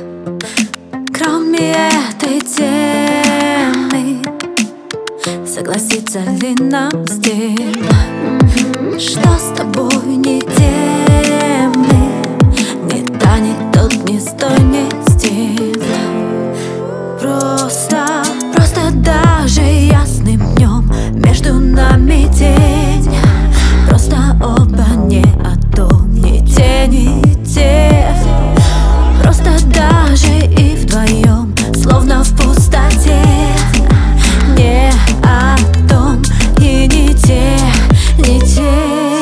Кроме этой темы, согласится ли нам стиль? Что с тобой не темы, ни та, ни тот, ни с той, ни стиль. Просто даже ясным днем между нами тень. Просто оба не о том, ни те, ни те. Просто даже и вдвоем, словно в пустоте. Не о том и не те, не те.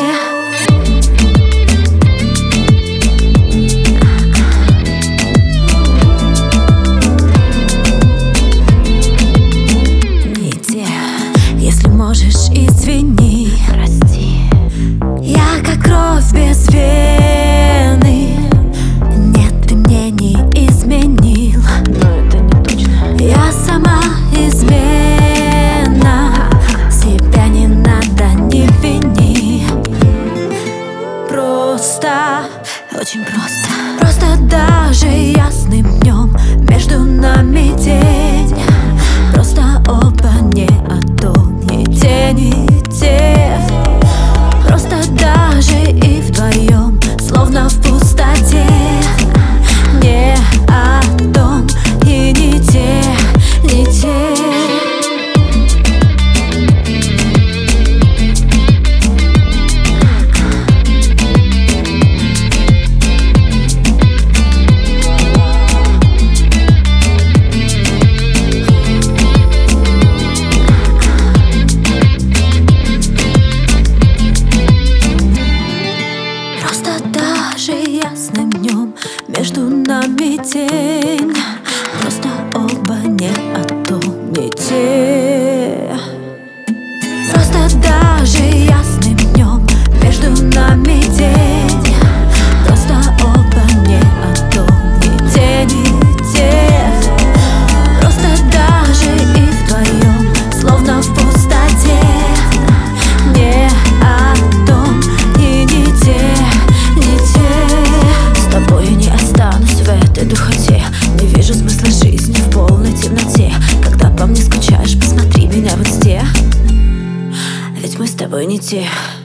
Не те. Если можешь, извини, прости. Я как кровь без вены. Нет, ты мне не изменил. Но это не точно. Я сама измена. Себя не надо, не вини. Просто, очень просто. Просто даже ясным днем между нами день. Просто оба не о том, ни те, ни те. Просто даже и вдвоем, словно в пустоте. Не о том и не те, не те. Просто даже ясным днем между нами тень. Просто оба не о том, не те. Просто даже ясным днем между нами тень. Просто оба не о том, ни те, ни те. Просто даже и вдвоем, словно в пустоте. Не о том и не те, не те. С тобой я не останусь в этой духоте. Не вижу смысла жизни в полной темноте. Когда по мне скучаешь, посмотри меня в инсте. Ведь мы с тобой не те.